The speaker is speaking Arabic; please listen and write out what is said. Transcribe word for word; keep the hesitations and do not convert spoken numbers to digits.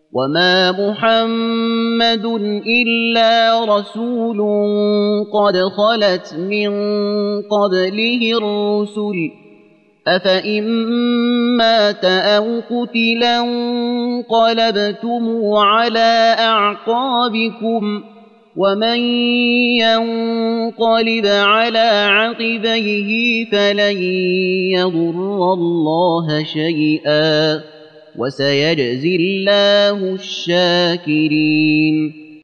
وما محمد إلا رسول قد خلت من قبله الرسل أفإن مات أو قتلا انقلبتم على أعقابكم ومن ينقلب على عقبيه فلن يضر الله شيئا وسيجزي الله الشاكرين.